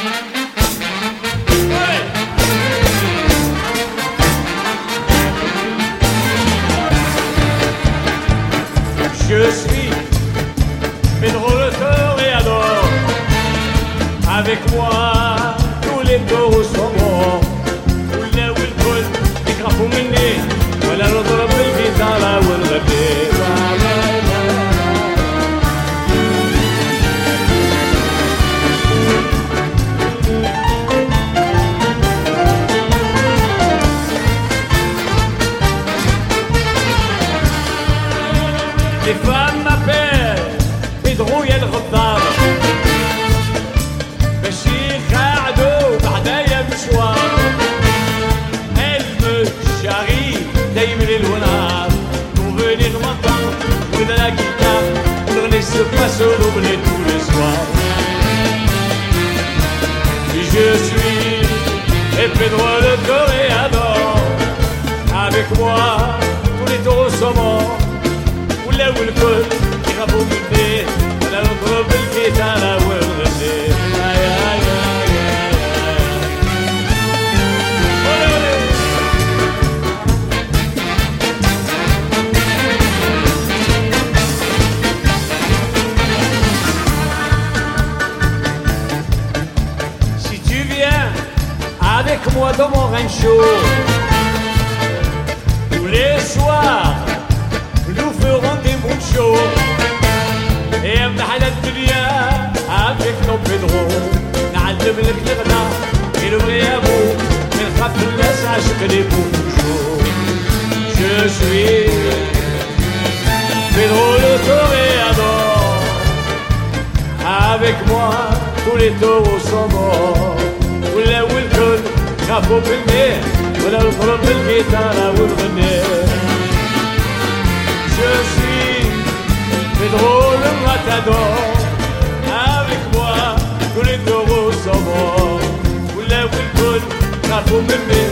Je suis Pedro le toréador. Avec moi tous les taureaux sont morts. ولا والكل يخافوا مني ولا نضرب بالجيتارة ونغني. Les femmes m'appellent Pedro يا الغدار باش يقعدوا بعدايا مشوار. Elle me charrie دايما ليل ونهار pour venir m'entendre jouer de la guitare. On se passe au double tous les soirs. Je suis Pedro le toréador. Avec moi tous les taureaux sont morts. ولا والكل يخافوا مني ولا نضرب الجيتارة ونغني. Si tu viens avec moi dans mon rancho, tous les soirs nous ferons des bons shows. Et بنحلى الدنيا avec nos Pedro. نعلم لك الغنى غير بغيابو نخاف الناس عاشق لي بوجو. Je suis Pedro le toréador. Avec moi tous les taureaux sont morts. ولا والكل خافوا مني ولا نضرب بالجيتارة ونغني. Je suis Pedro le matador. Avec moi tous les taureaux sont morts. ولا والكل خافوا مني